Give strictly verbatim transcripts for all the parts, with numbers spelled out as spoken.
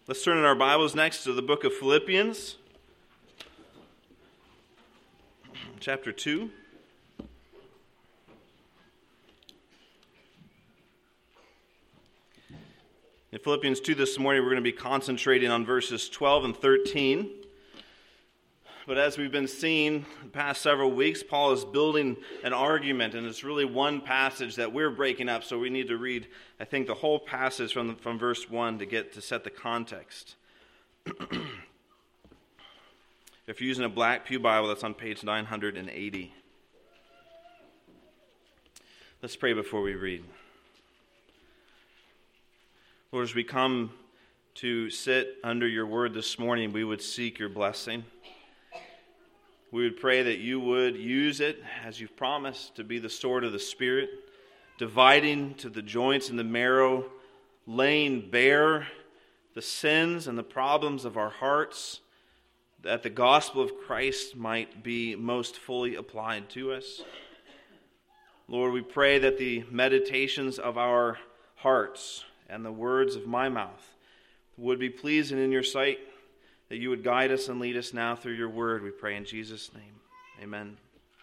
Let's turn in our Bibles next to the book of Philippians, chapter two. In Philippians two this morning, we're going to be concentrating on verses twelve and thirteen. But as we've been seeing the past several weeks, Paul is building an argument, and it's really one passage that we're breaking up, so we need to read, I think, the whole passage from, the, from verse one to get to set the context. If you're using a Black Pew Bible, that's on page nine hundred eighty. Let's pray before we read. Lord, as we come to sit under your word this morning, we would seek your blessing. We would pray that you would use it, as you've promised, to be the sword of the Spirit, dividing to the joints and the marrow, laying bare the sins and the problems of our hearts, that the gospel of Christ might be most fully applied to us. Lord, we pray that the meditations of our hearts and the words of my mouth would be pleasing in your sight, that you would guide us and lead us now through your word, we pray in Jesus' name. Amen.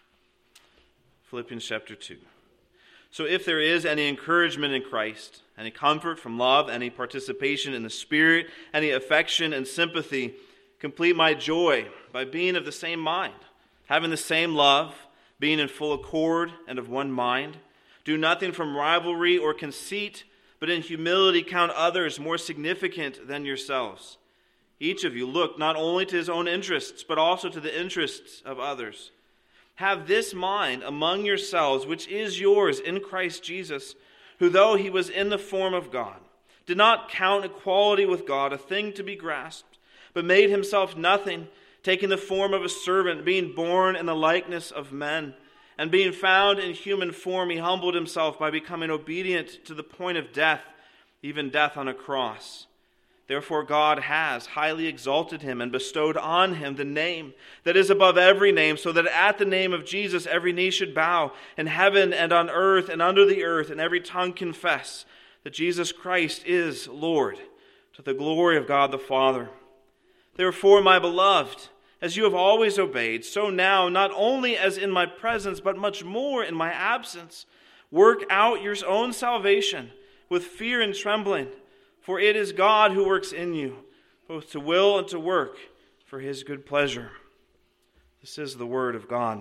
Philippians chapter two. So if there is any encouragement in Christ, any comfort from love, any participation in the Spirit, any affection and sympathy, complete my joy by being of the same mind, having the same love, being in full accord and of one mind. Do nothing from rivalry or conceit, but in humility count others more significant than yourselves. Each of you look not only to his own interests, but also to the interests of others. Have this mind among yourselves, which is yours in Christ Jesus, who though he was in the form of God, did not count equality with God a thing to be grasped, but made himself nothing, taking the form of a servant, being born in the likeness of men. And being found in human form, he humbled himself by becoming obedient to the point of death, even death on a cross. Therefore God has highly exalted him and bestowed on him the name that is above every name, so that at the name of Jesus every knee should bow, in heaven and on earth and under the earth, and every tongue confess that Jesus Christ is Lord, to the glory of God the Father. Therefore, my beloved, as you have always obeyed, so now, not only as in my presence, but much more in my absence, work out your own salvation with fear and trembling. For it is God who works in you, both to will and to work for his good pleasure. This is the word of God.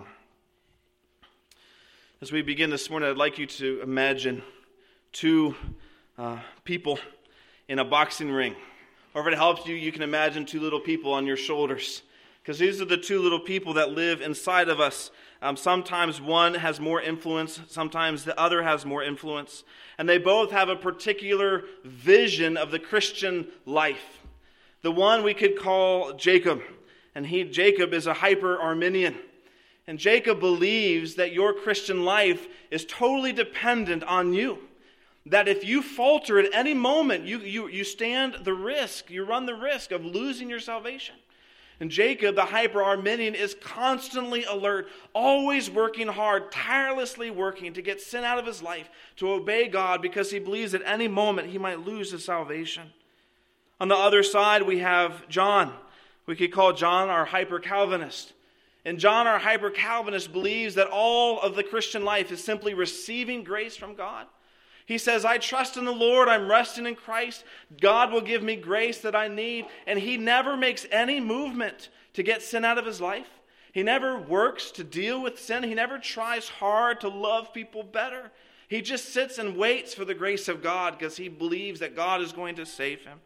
As we begin this morning, I'd like you to imagine two uh, people in a boxing ring. Or if it helps you, you can imagine two little people on your shoulders. Because these are the two little people that live inside of us. Um, sometimes one has more influence, sometimes the other has more influence. And they both have a particular vision of the Christian life. The one we could call Jacob. And he, Jacob is a hyper-Arminian. And Jacob believes that your Christian life is totally dependent on you. That if you falter at any moment, you, you, you stand the risk, you run the risk of losing your salvation. And Jacob, the hyper-Arminian, is constantly alert, always working hard, tirelessly working to get sin out of his life, to obey God, because he believes at any moment he might lose his salvation. On the other side, we have John. We could call John our hyper-Calvinist. And John, our hyper-Calvinist, believes that all of the Christian life is simply receiving grace from God. He says, I trust in the Lord, I'm resting in Christ, God will give me grace that I need, and he never makes any movement to get sin out of his life. He never works to deal with sin. He never tries hard to love people better. He just sits and waits for the grace of God because he believes that God is going to save him.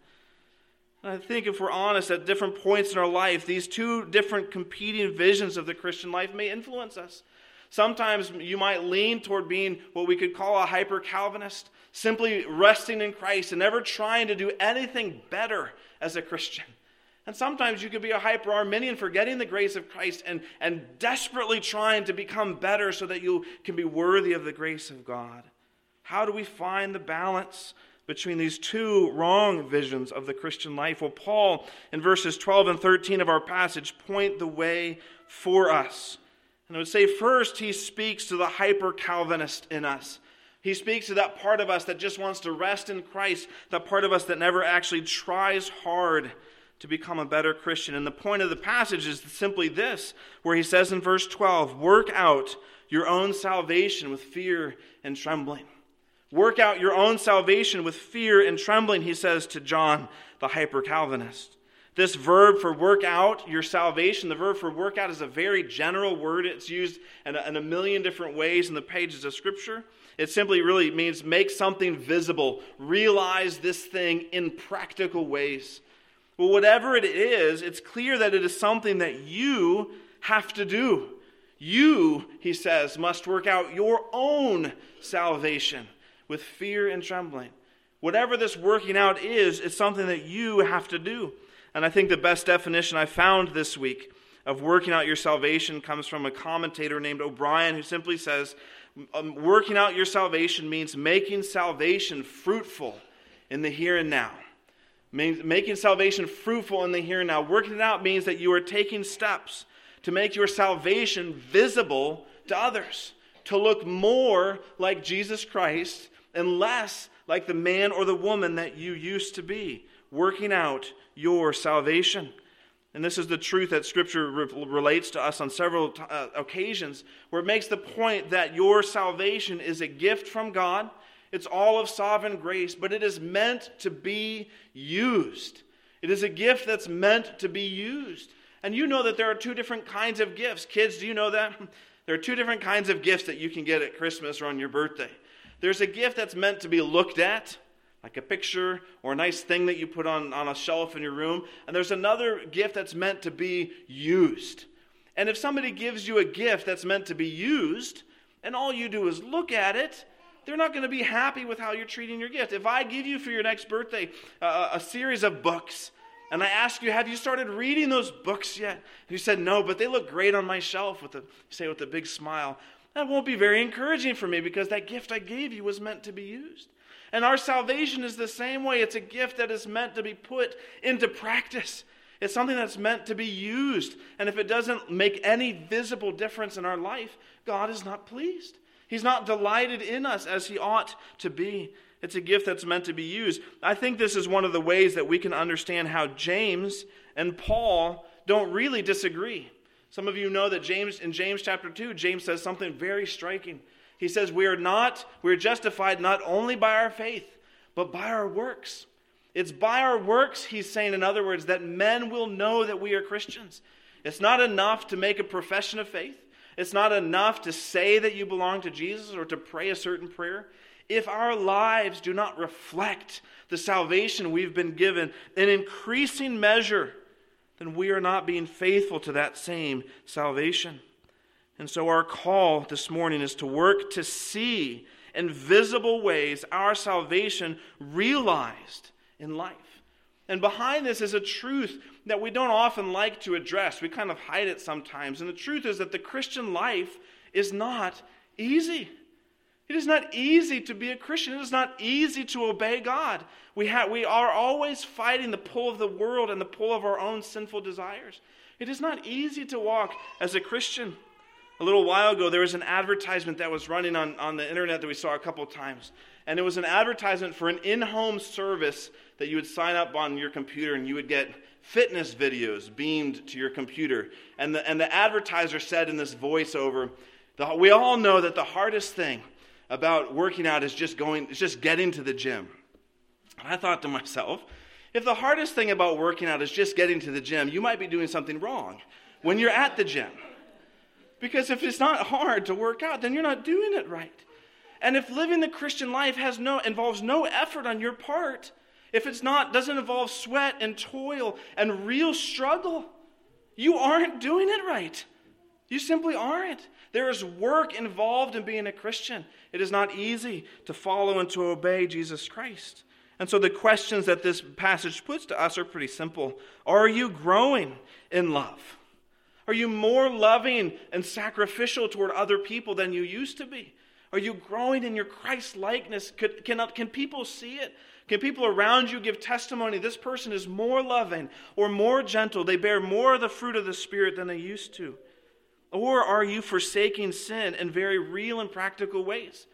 And I think if we're honest, at different points in our life, these two different competing visions of the Christian life may influence us. Sometimes you might lean toward being what we could call a hyper-Calvinist, simply resting in Christ and never trying to do anything better as a Christian. And sometimes you could be a hyper-Arminian, forgetting the grace of Christ and, and desperately trying to become better so that you can be worthy of the grace of God. How do we find the balance between these two wrong visions of the Christian life? Well, Paul, in verses twelve and thirteen of our passage, point the way for us. And I would say first, he speaks to the hyper-Calvinist in us. He speaks to that part of us that just wants to rest in Christ, that part of us that never actually tries hard to become a better Christian. And the point of the passage is simply this, where he says in verse twelve, work out your own salvation with fear and trembling. Work out your own salvation with fear and trembling, he says to John, the hyper-Calvinist. This verb for work out your salvation, the verb for work out is a very general word. It's used in a, in a million different ways in the pages of Scripture. It simply really means make something visible. Realize this thing in practical ways. Well, whatever it is, it's clear that it is something that you have to do. You, he says, must work out your own salvation with fear and trembling. Whatever this working out is, it's something that you have to do. And I think the best definition I found this week of working out your salvation comes from a commentator named O'Brien, who simply says, um, working out your salvation means making salvation fruitful in the here and now. Making salvation fruitful in the here and now. Working it out means that you are taking steps to make your salvation visible to others, to look more like Jesus Christ and less like the man or the woman that you used to be. Working out your salvation. And this is the truth that Scripture re- relates to us on several t- uh, occasions, where it makes the point that your salvation is a gift from God. It's all of sovereign grace, but it is meant to be used. It is a gift that's meant to be used. And you know that there are two different kinds of gifts. Kids, do you know that? There are two different kinds of gifts that you can get at Christmas or on your birthday. There's a gift that's meant to be looked at, like a picture or a nice thing that you put on, on a shelf in your room. And there's another gift that's meant to be used. And if somebody gives you a gift that's meant to be used, and all you do is look at it, they're not going to be happy with how you're treating your gift. If I give you for your next birthday uh, a series of books, and I ask you, have you started reading those books yet? And you said, no, but they look great on my shelf, with the, say with a big smile. That won't be very encouraging for me, because that gift I gave you was meant to be used. And our salvation is the same way. It's a gift that is meant to be put into practice. It's something that's meant to be used. And if it doesn't make any visible difference in our life, God is not pleased. He's not delighted in us as he ought to be. It's a gift that's meant to be used. I think this is one of the ways that we can understand how James and Paul don't really disagree. Some of you know that James, in James chapter two, James says something very striking. He says we are not, we are justified not only by our faith, but by our works. It's by our works, he's saying, in other words, that men will know that we are Christians. It's not enough to make a profession of faith. It's not enough to say that you belong to Jesus or to pray a certain prayer. If our lives do not reflect the salvation we've been given in increasing measure, then we are not being faithful to that same salvation. And so our call this morning is to work to see in visible ways our salvation realized in life. And behind this is a truth that we don't often like to address. We kind of hide it sometimes. And the truth is that the Christian life is not easy. It is not easy to be a Christian. It is not easy to obey God. We have, we are always fighting the pull of the world and the pull of our own sinful desires. It is not easy to walk as a Christian. A little while ago, there was an advertisement that was running on, on the internet that we saw a couple of times. And it was an advertisement for an in-home service that you would sign up on your computer, and you would get fitness videos beamed to your computer. And the, and the advertiser said in this voiceover, the, we all know that the hardest thing about working out is just going, it's just getting to the gym. And I thought to myself, if the hardest thing about working out is just getting to the gym, you might be doing something wrong when you're at the gym. Because if it's not hard to work out, then you're not doing it right. And if living the Christian life has no involves no effort on your part, if it's not doesn't involve sweat and toil and real struggle, you aren't doing it right. You simply aren't. There is work involved in being a Christian. It is not easy to follow and to obey Jesus Christ. And so the questions that this passage puts to us are pretty simple. Are you growing in love? Are you more loving and sacrificial toward other people than you used to be? Are you growing in your Christ-likeness? Could, can, can people see it? Can people around you give testimony? This person is more loving or more gentle. They bear more of the fruit of the Spirit than they used to. Or are you forsaking sin in very real and practical ways?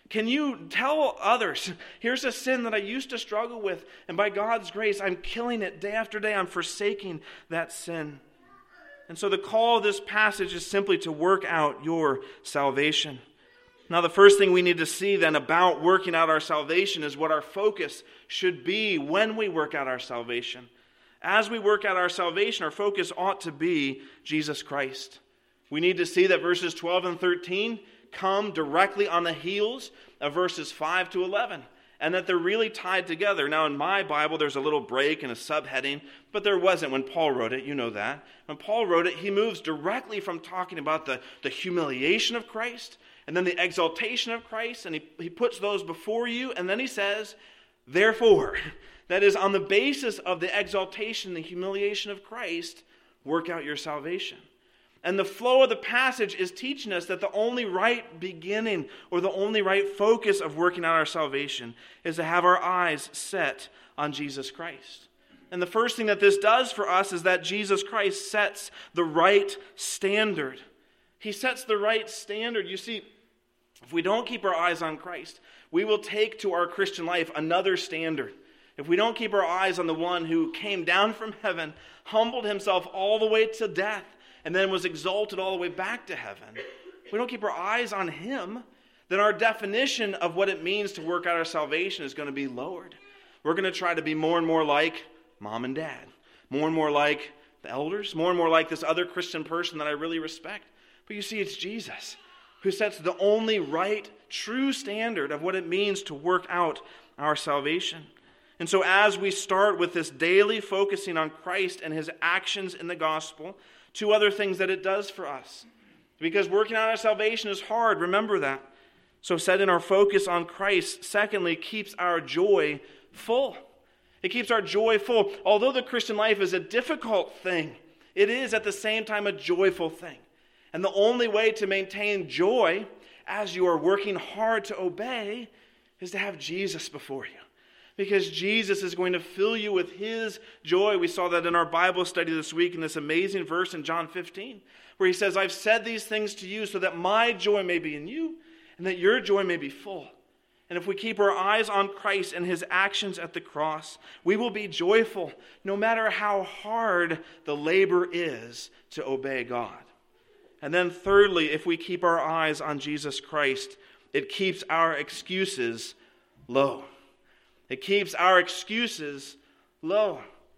Can you tell others, here's a sin that I used to struggle with, and by God's grace, I'm killing it day after day. I'm forsaking that sin. And so the call of this passage is simply to work out your salvation. Now, the first thing we need to see then about working out our salvation is what our focus should be when we work out our salvation. As we work out our salvation, our focus ought to be Jesus Christ. We need to see that verses twelve and thirteen come directly on the heels of verses five to eleven, and that they're really tied together. Now, in my Bible, there's a little break and a subheading, but there wasn't when Paul wrote it. You know that. When Paul wrote it, he moves directly from talking about the, the humiliation of Christ and then the exaltation of Christ, and he, he puts those before you, and then he says, therefore, that is, on the basis of the exaltation, the humiliation of Christ, work out your salvation. And the flow of the passage is teaching us that the only right beginning or the only right focus of working out our salvation is to have our eyes set on Jesus Christ. And the first thing that this does for us is that Jesus Christ sets the right standard. He sets the right standard. You see, if we don't keep our eyes on Christ, we will take to our Christian life another standard. If we don't keep our eyes on the one who came down from heaven, humbled himself all the way to death, and then was exalted all the way back to heaven, if we don't keep our eyes on him, then our definition of what it means to work out our salvation is going to be lowered. We're going to try to be more and more like mom and dad, more and more like the elders, more and more like this other Christian person that I really respect. But you see, it's Jesus who sets the only right, true standard of what it means to work out our salvation. And so as we start with this daily focusing on Christ and his actions in the gospel, two other things that it does for us. Because working out our salvation is hard, remember that. So setting our focus on Christ, secondly, keeps our joy full. It keeps our joy full. Although the Christian life is a difficult thing, it is at the same time a joyful thing. And the only way to maintain joy as you are working hard to obey is to have Jesus before you. Because Jesus is going to fill you with his joy. We saw that in our Bible study this week in this amazing verse in John fifteen, where he says, I've said these things to you so that my joy may be in you and that your joy may be full. And if we keep our eyes on Christ and his actions at the cross, we will be joyful no matter how hard the labor is to obey God. And then thirdly, if we keep our eyes on Jesus Christ, it keeps our excuses low. It keeps our excuses low.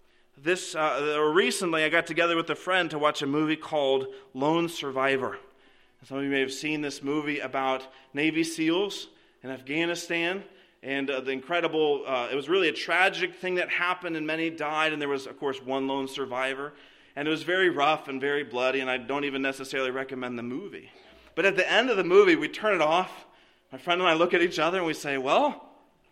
This uh, recently, I got together with a friend to watch a movie called Lone Survivor. Some of you may have seen this movie about Navy SEALs in Afghanistan, and uh, the incredible. Uh, it was really a tragic thing that happened, and many died. And there was, of course, one lone survivor, and it was very rough and very bloody. And I don't even necessarily recommend the movie. But at the end of the movie, we turn it off. My friend and I look at each other and we say, "Well,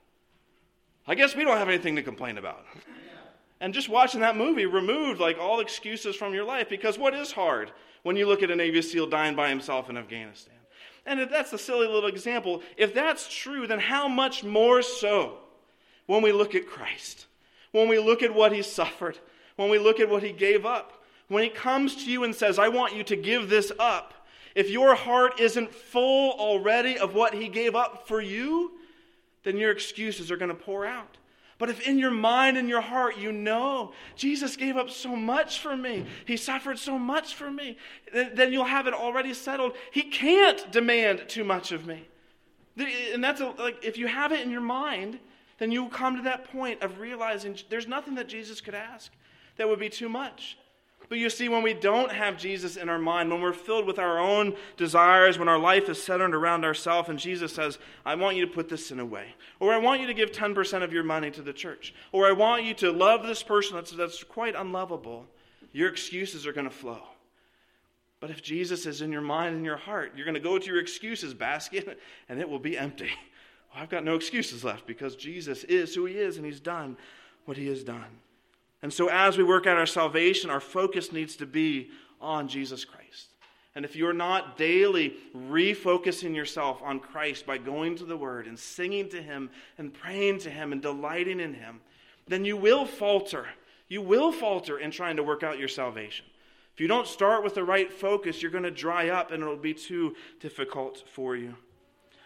I guess we don't have anything to complain about." And just watching that movie removed like all excuses from your life, because what is hard when you look at a Navy SEAL dying by himself in Afghanistan? And if that's a silly little example, if that's true, then how much more so when we look at Christ, when we look at what he suffered, when we look at what he gave up, when he comes to you and says, I want you to give this up. If your heart isn't full already of what he gave up for you, then your excuses are going to pour out. But if in your mind and your heart you know Jesus gave up so much for me, he suffered so much for me, then you'll have it already settled. He can't demand too much of me. And that's a, like if you have it in your mind, then you'll come to that point of realizing there's nothing that Jesus could ask that would be too much. But you see, when we don't have Jesus in our mind, when we're filled with our own desires, when our life is centered around ourselves, and Jesus says, I want you to put this sin away, or I want you to give ten percent of your money to the church, or I want you to love this person that's, that's quite unlovable, your excuses are going to flow. But if Jesus is in your mind and your heart, you're going to go to your excuses basket, and it will be empty. Well, I've got no excuses left because Jesus is who he is, and he's done what he has done. And so as we work out our salvation, our focus needs to be on Jesus Christ. And if you're not daily refocusing yourself on Christ by going to the Word and singing to him and praying to him and delighting in him, then you will falter. You will falter in trying to work out your salvation. If you don't start with the right focus, you're going to dry up and it'll be too difficult for you.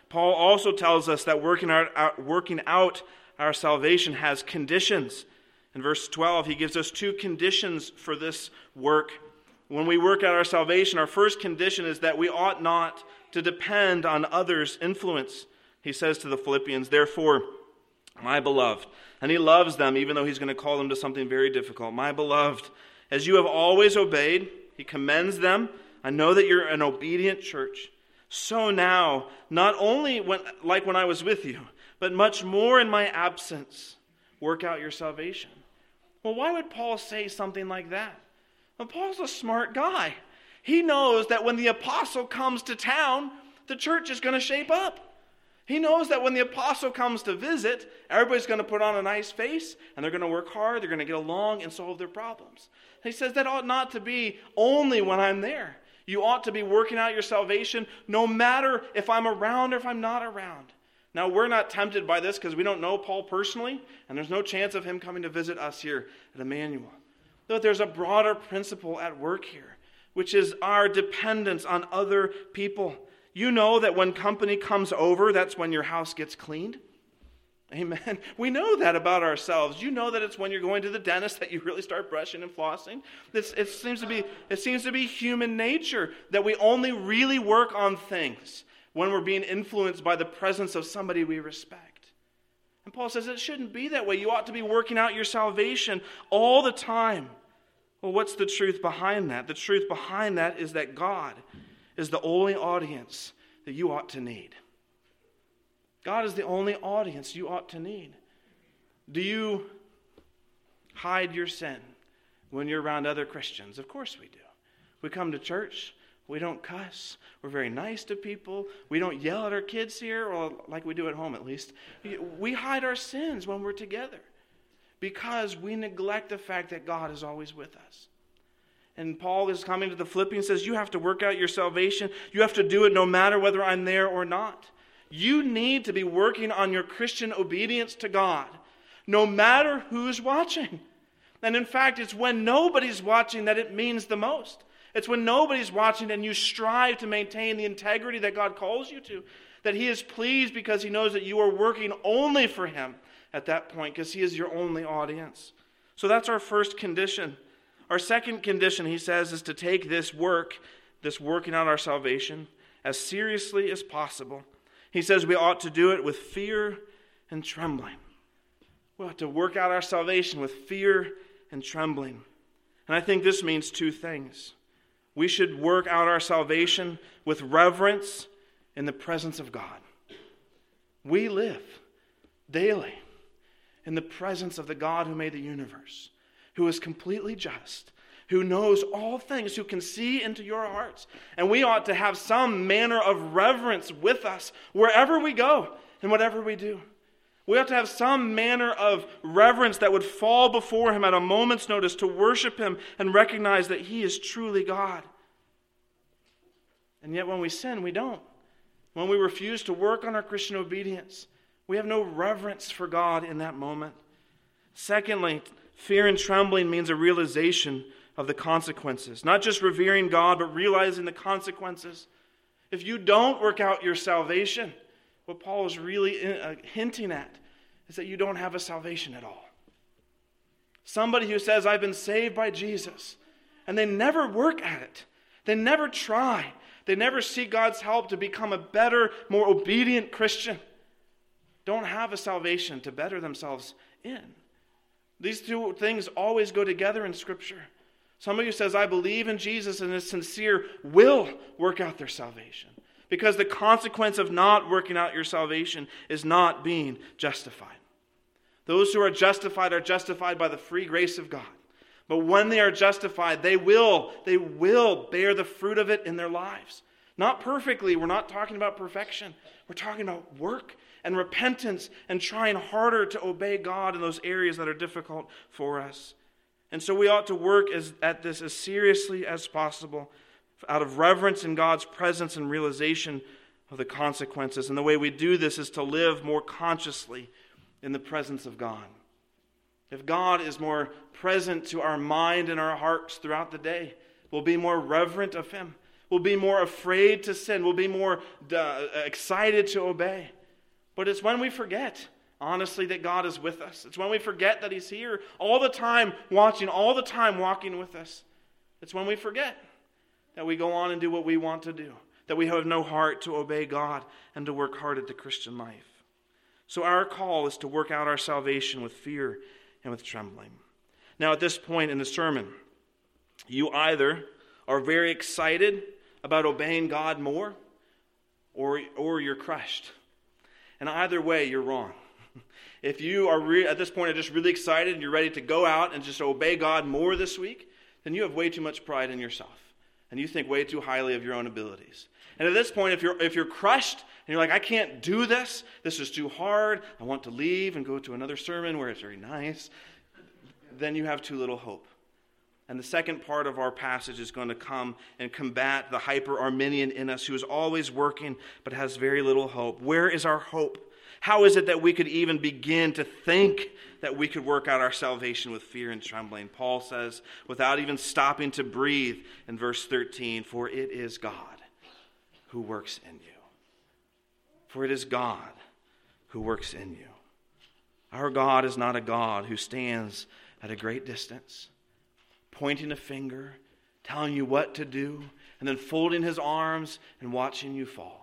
Paul also tells us that working out, out, working out our salvation has conditions. In verse twelve, he gives us two conditions for this work. When we work out our salvation, our first condition is that we ought not to depend on others' influence. He says to the Philippians, therefore, my beloved, and he loves them even though he's going to call them to something very difficult. My beloved, as you have always obeyed, he commends them. I know that you're an obedient church. So now, not only when, like when I was with you, but much more in my absence, work out your salvation. Well, why would Paul say something like that? Well, Paul's a smart guy. He knows that when the apostle comes to town, the church is going to shape up. He knows that when the apostle comes to visit, everybody's going to put on a nice face, and they're going to work hard, they're going to get along and solve their problems. He says that ought not to be only when I'm there. You ought to be working out your salvation no matter if I'm around or if I'm not around. Now, we're not tempted by this because we don't know Paul personally, and there's no chance of him coming to visit us here at Emmanuel. But there's a broader principle at work here, which is our dependence on other people. You know that when company comes over, that's when your house gets cleaned. Amen. We know that about ourselves. You know that it's when you're going to the dentist that you really start brushing and flossing. It's, it seems to be, it seems to be human nature that we only really work on things when we're being influenced by the presence of somebody we respect. And Paul says it shouldn't be that way. You ought to be working out your salvation all the time. Well, what's the truth behind that? The truth behind that is that God is the only audience that you ought to need. God is the only audience you ought to need. Do you hide your sin when you're around other Christians? Of course we do. We come to church. We don't cuss. We're very nice to people. We don't yell at our kids here, or like we do at home at least. We hide our sins when we're together because we neglect the fact that God is always with us. And Paul is coming to the Philippians and says, you have to work out your salvation. You have to do it no matter whether I'm there or not. You need to be working on your Christian obedience to God, no matter who's watching. And in fact, it's when nobody's watching that it means the most. It's when nobody's watching and you strive to maintain the integrity that God calls you to, that he is pleased because he knows that you are working only for him at that point, because he is your only audience. So that's our first condition. Our second condition, he says, is to take this work, this working out our salvation, as seriously as possible. He says we ought to do it with fear and trembling. We ought to work out our salvation with fear and trembling. And I think this means two things. We should work out our salvation with reverence in the presence of God. We live daily in the presence of the God who made the universe, who is completely just, who knows all things, who can see into your hearts. And we ought to have some manner of reverence with us wherever we go and whatever we do. We ought to have some manner of reverence that would fall before him at a moment's notice to worship him and recognize that he is truly God. And yet when we sin, we don't. When we refuse to work on our Christian obedience, we have no reverence for God in that moment. Secondly, fear and trembling means a realization of the consequences. Not just revering God, but realizing the consequences. If you don't work out your salvation, what Paul is really uh, hinting at is that you don't have a salvation at all. Somebody who says, I've been saved by Jesus, and they never work at it. They never try. They never seek God's help to become a better, more obedient Christian. Don't have a salvation to better themselves in. These two things always go together in Scripture. Somebody who says, I believe in Jesus and is sincere will work out their salvation. Because the consequence of not working out your salvation is not being justified. Those who are justified are justified by the free grace of God. But when they are justified, they will, they will bear the fruit of it in their lives. Not perfectly. We're not talking about perfection. We're talking about work and repentance and trying harder to obey God in those areas that are difficult for us. And so we ought to work as, at this as seriously as possible out of reverence in God's presence and realization of the consequences. And the way we do this is to live more consciously in the presence of God. If God is more present to our mind and our hearts throughout the day, we'll be more reverent of him. We'll be more afraid to sin. We'll be more uh, excited to obey. But it's when we forget, honestly, that God is with us. It's when we forget that He's here all the time, watching, all the time walking with us. It's when we forget that we go on and do what we want to do, that we have no heart to obey God and to work hard at the Christian life. So our call is to work out our salvation with fear and with trembling. Now, at this point in the sermon, you either are very excited about obeying God more, or, or you're crushed. And either way, you're wrong. If you are re- at this point are just really excited and you're ready to go out and just obey God more this week, then you have way too much pride in yourself. And you think way too highly of your own abilities. And at this point, if you're if you're crushed and you're like, I can't do this, this is too hard, I want to leave and go to another sermon where it's very nice, then you have too little hope. And the second part of our passage is going to come and combat the hyper-Arminian in us who is always working but has very little hope. Where is our hope? How is it that we could even begin to think that we could work out our salvation with fear and trembling? Paul says, without even stopping to breathe in verse thirteen, for it is God who works in you. For it is God who works in you. Our God is not a God who stands at a great distance, pointing a finger, telling you what to do, and then folding His arms and watching you fall.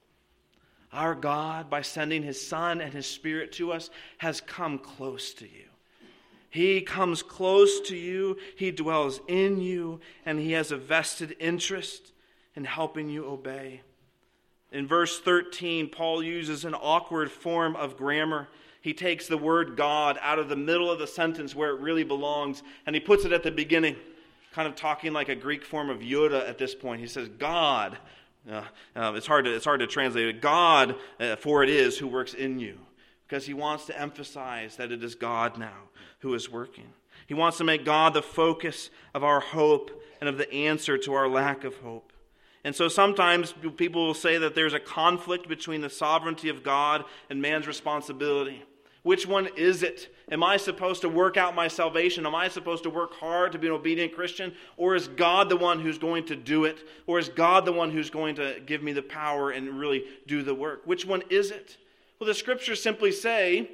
Our God, by sending His Son and His Spirit to us, has come close to you. He comes close to you, He dwells in you, and He has a vested interest in helping you obey. In verse thirteen, Paul uses an awkward form of grammar. He takes the word God out of the middle of the sentence where it really belongs, and he puts it at the beginning, kind of talking like a Greek form of Yoda at this point. He says, God. Uh, uh, it's hard to it's hard to translate it. God, uh, for it is who works in you, because he wants to emphasize that it is God now who is working. He wants to make God the focus of our hope and of the answer to our lack of hope. And so sometimes people will say that there's a conflict between the sovereignty of God and man's responsibility. Which one is it? Am I supposed to work out my salvation? Am I supposed to work hard to be an obedient Christian? Or is God the one who's going to do it? Or is God the one who's going to give me the power and really do the work? Which one is it? Well, the scriptures simply say,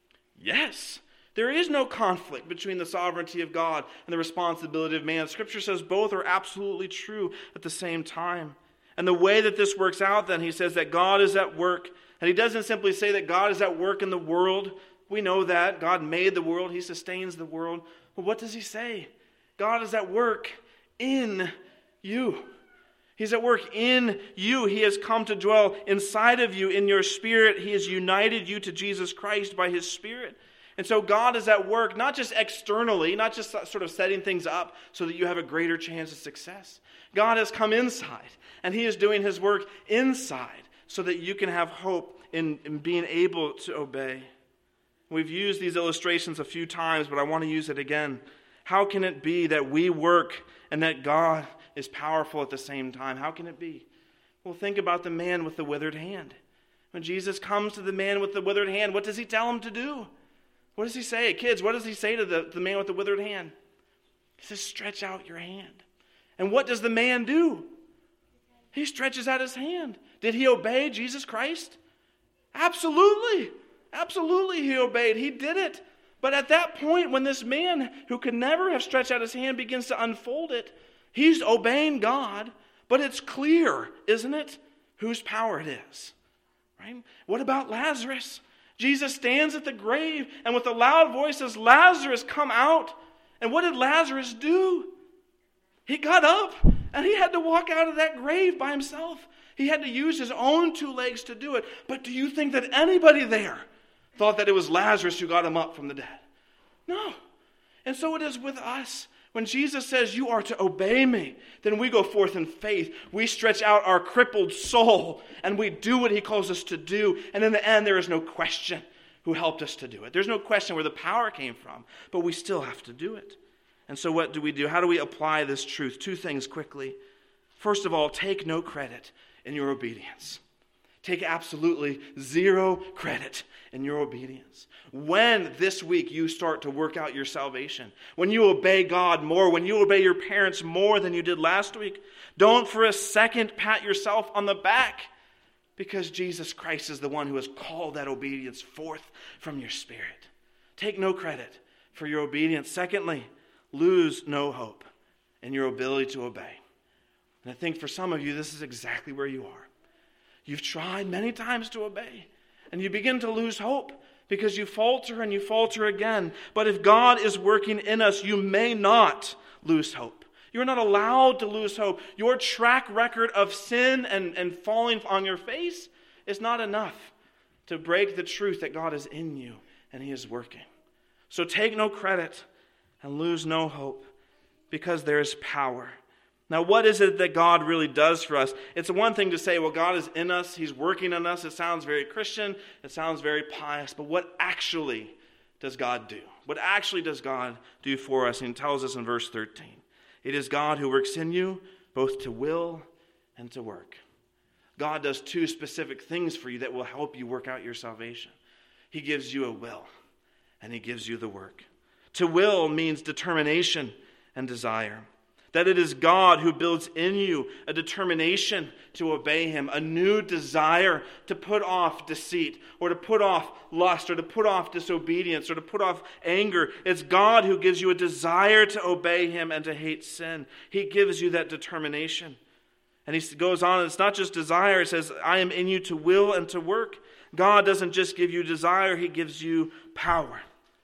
yes. There is no conflict between the sovereignty of God and the responsibility of man. Scripture says both are absolutely true at the same time. And the way that this works out, then, he says that God is at work. And he doesn't simply say that God is at work in the world. We know that. God made the world. He sustains the world. But what does he say? God is at work in you. He's at work in you. He has come to dwell inside of you in your spirit. He has united you to Jesus Christ by his Spirit. And so God is at work, not just externally, not just sort of setting things up so that you have a greater chance of success. God has come inside, and he is doing his work inside so that you can have hope in, in being able to obey. We've used these illustrations a few times, but I want to use it again. How can it be that we work and that God is powerful at the same time? How can it be? Well, think about the man with the withered hand. When Jesus comes to the man with the withered hand, what does he tell him to do? What does he say? Kids, what does he say to the, the man with the withered hand? He says, stretch out your hand. And what does the man do? He stretches out his hand. Did he obey Jesus Christ? Absolutely. Absolutely he obeyed. He did it. But at that point, when this man who could never have stretched out his hand begins to unfold it, he's obeying God, but it's clear, isn't it, whose power it is. Right? What about Lazarus? Jesus stands at the grave and with a loud voice says, Lazarus, come out. And what did Lazarus do? He got up and he had to walk out of that grave by himself. He had to use his own two legs to do it. But do you think that anybody there thought that it was Lazarus who got him up from the dead? No. And so it is with us. When Jesus says, you are to obey me, then we go forth in faith. We stretch out our crippled soul and we do what he calls us to do. And in the end, there is no question who helped us to do it. There's no question where the power came from, but we still have to do it. And so what do we do? How do we apply this truth? Two things quickly. First of all, take no credit in your obedience. Take absolutely zero credit in your obedience. When this week you start to work out your salvation, when you obey God more, when you obey your parents more than you did last week, don't for a second pat yourself on the back, because Jesus Christ is the one who has called that obedience forth from your spirit. Take no credit for your obedience. Secondly, lose no hope in your ability to obey. And I think for some of you, this is exactly where you are. You've tried many times to obey, and you begin to lose hope because you falter and you falter again. But if God is working in us, you may not lose hope. You're not allowed to lose hope. Your track record of sin and, and falling on your face is not enough to break the truth that God is in you and he is working. So take no credit and lose no hope, because there is power. Now, what is it that God really does for us? It's one thing to say, well, God is in us, he's working on us. It sounds very Christian, it sounds very pious, but what actually does God do? What actually does God do for us? And he tells us in verse thirteen, it is God who works in you, both to will and to work. God does two specific things for you that will help you work out your salvation. He gives you a will, and he gives you the work. To will means determination and desire. That it is God who builds in you a determination to obey him, a new desire to put off deceit, or to put off lust, or to put off disobedience, or to put off anger. It's God who gives you a desire to obey him and to hate sin. He gives you that determination. And he goes on, it's not just desire. It says, I am in you to will and to work. God doesn't just give you desire, he gives you power.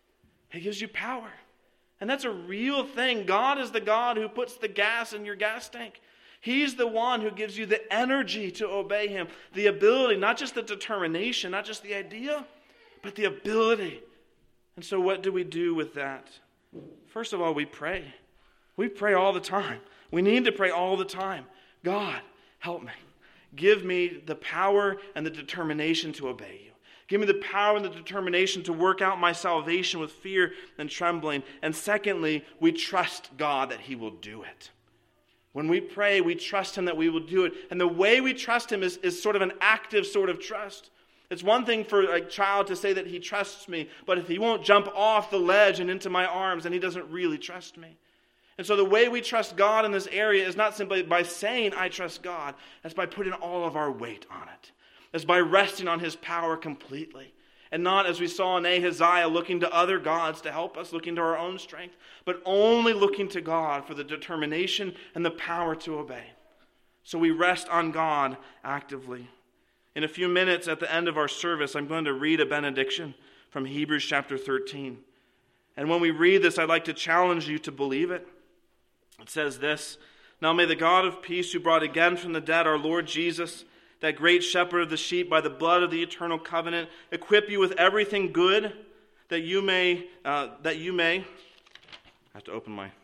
He gives you power. And that's a real thing. God is the God who puts the gas in your gas tank. He's the one who gives you the energy to obey him, the ability, not just the determination, not just the idea, but the ability. And so what do we do with that? First of all, we pray. We pray all the time. We need to pray all the time. God, help me. Give me the power and the determination to obey you. Give me the power and the determination to work out my salvation with fear and trembling. And secondly, we trust God that he will do it. When we pray, we trust him that we will do it. And the way we trust him is, is sort of an active sort of trust. It's one thing for a child to say that he trusts me, but if he won't jump off the ledge and into my arms, then he doesn't really trust me. And so the way we trust God in this area is not simply by saying, I trust God. It's by putting all of our weight on it. It's by resting on his power completely. And not, as we saw in Ahaziah, looking to other gods to help us, looking to our own strength, but only looking to God for the determination and the power to obey. So we rest on God actively. In a few minutes at the end of our service, I'm going to read a benediction from Hebrews chapter thirteen. And when we read this, I'd like to challenge you to believe it. It says this, now may the God of peace, who brought again from the dead our Lord Jesus, that great shepherd of the sheep, by the blood of the eternal covenant, equip you with everything good, that you may, uh, that you may, I have to open my,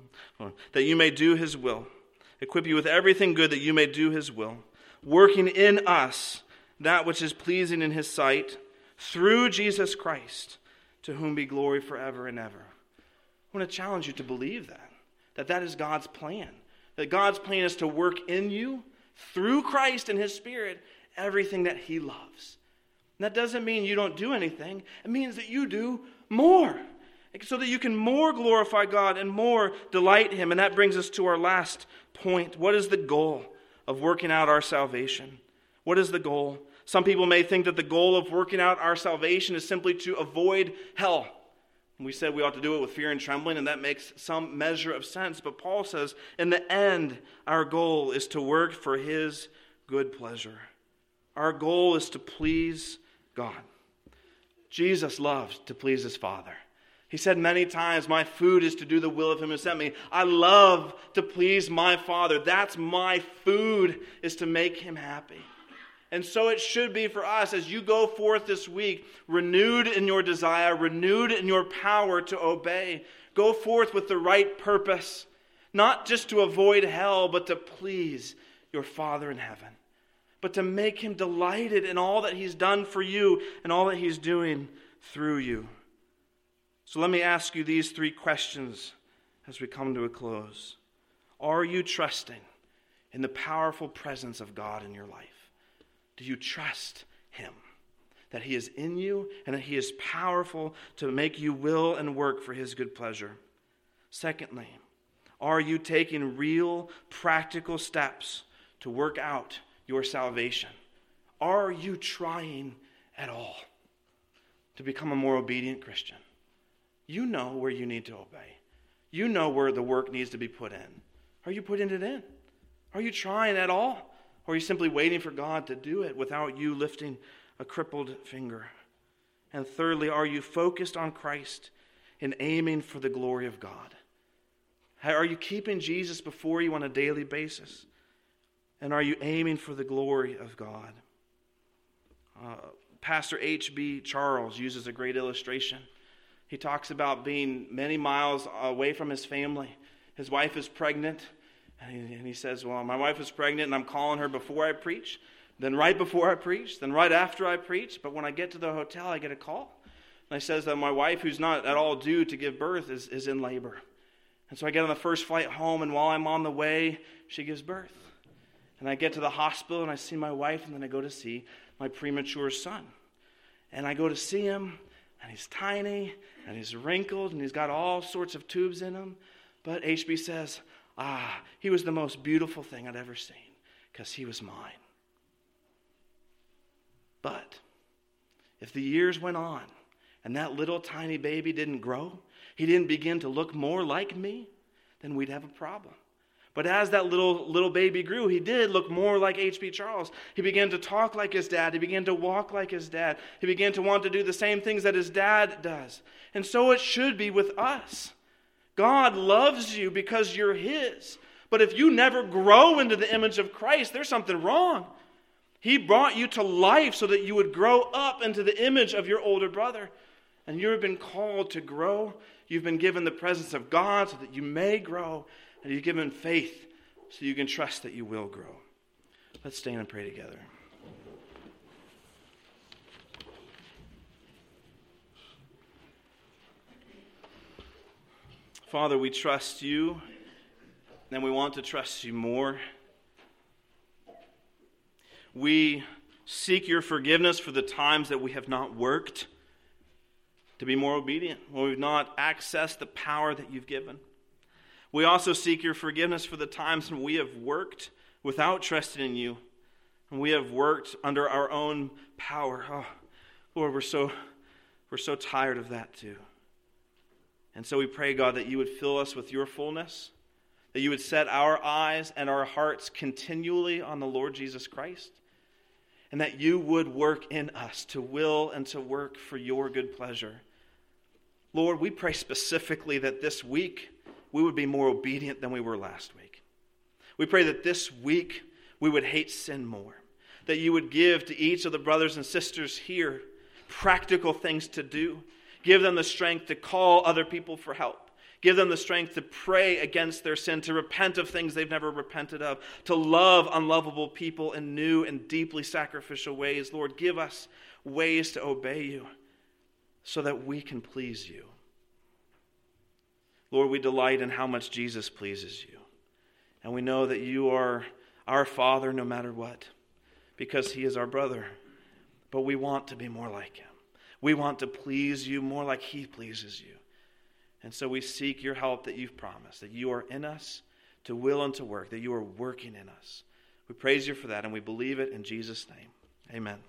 that you may do his will. Equip you with everything good, that you may do his will, working in us that which is pleasing in his sight, through Jesus Christ, to whom be glory forever and ever. I want to challenge you to believe that, that that is God's plan, that God's plan is to work in you, through Christ and his Spirit, everything that he loves. And that doesn't mean you don't do anything. It means that you do more, so that you can more glorify God and more delight him. And that brings us to our last point. What is the goal of working out our salvation? What is the goal? Some people may think that the goal of working out our salvation is simply to avoid hell. We said we ought to do it with fear and trembling, and that makes some measure of sense. But Paul says, in the end, our goal is to work for his good pleasure. Our goal is to please God. Jesus loved to please his Father. He said many times, my food is to do the will of him who sent me. I love to please my Father. That's my food, is to make him happy. And so it should be for us as you go forth this week, renewed in your desire, renewed in your power to obey. Go forth with the right purpose, not just to avoid hell, but to please your Father in heaven, but to make him delighted in all that he's done for you and all that he's doing through you. So let me ask you these three questions as we come to a close. Are you trusting in the powerful presence of God in your life? Do you trust him? That he is in you and that he is powerful to make you will and work for his good pleasure. Secondly, are you taking real practical steps to work out your salvation? Are you trying at all to become a more obedient Christian? You know where you need to obey. You know where the work needs to be put in. Are you putting it in? Are you trying at all? Or are you simply waiting for God to do it without you lifting a crippled finger? And thirdly, are you focused on Christ and aiming for the glory of God? Are you keeping Jesus before you on a daily basis? And are you aiming for the glory of God? Uh, Pastor H B Charles uses a great illustration. He talks about being many miles away from his family. His wife is pregnant. And he, and he says, well, my wife is pregnant and I'm calling her before I preach, then right before I preach, then right after I preach. But when I get to the hotel, I get a call. And he says that my wife, who's not at all due to give birth, is, is in labor. And so I get on the first flight home, and while I'm on the way, she gives birth. And I get to the hospital, and I see my wife, and then I go to see my premature son. And I go to see him, and he's tiny, and he's wrinkled, and he's got all sorts of tubes in him. But H B says, ah, he was the most beautiful thing I'd ever seen, because he was mine. But if the years went on, and that little tiny baby didn't grow, he didn't begin to look more like me, then we'd have a problem. But as that little little baby grew, he did look more like H B Charles. He began to talk like his dad. He began to walk like his dad. He began to want to do the same things that his dad does. And so it should be with us. God loves you because you're his. But if you never grow into the image of Christ, there's something wrong. He brought you to life so that you would grow up into the image of your older brother. And you have been called to grow. You've been given the presence of God so that you may grow. And you've given faith so you can trust that you will grow. Let's stand and pray together. Father, we trust you, and we want to trust you more. We seek your forgiveness for the times that we have not worked to be more obedient, when we've not accessed the power that you've given. We also seek your forgiveness for the times when we have worked without trusting in you, and we have worked under our own power. Oh, Lord, we're so we're so tired of that too. And so we pray, God, that you would fill us with your fullness, that you would set our eyes and our hearts continually on the Lord Jesus Christ, and that you would work in us to will and to work for your good pleasure. Lord, we pray specifically that this week we would be more obedient than we were last week. We pray that this week we would hate sin more, that you would give to each of the brothers and sisters here practical things to do. Give them the strength to call other people for help. Give them the strength to pray against their sin, to repent of things they've never repented of, to love unlovable people in new and deeply sacrificial ways. Lord, give us ways to obey you so that we can please you. Lord, we delight in how much Jesus pleases you. And we know that you are our Father no matter what, because he is our brother. But we want to be more like him. We want to please you more like he pleases you. And so we seek your help that you've promised, that you are in us to will and to work, that you are working in us. We praise you for that, and we believe it in Jesus' name. Amen.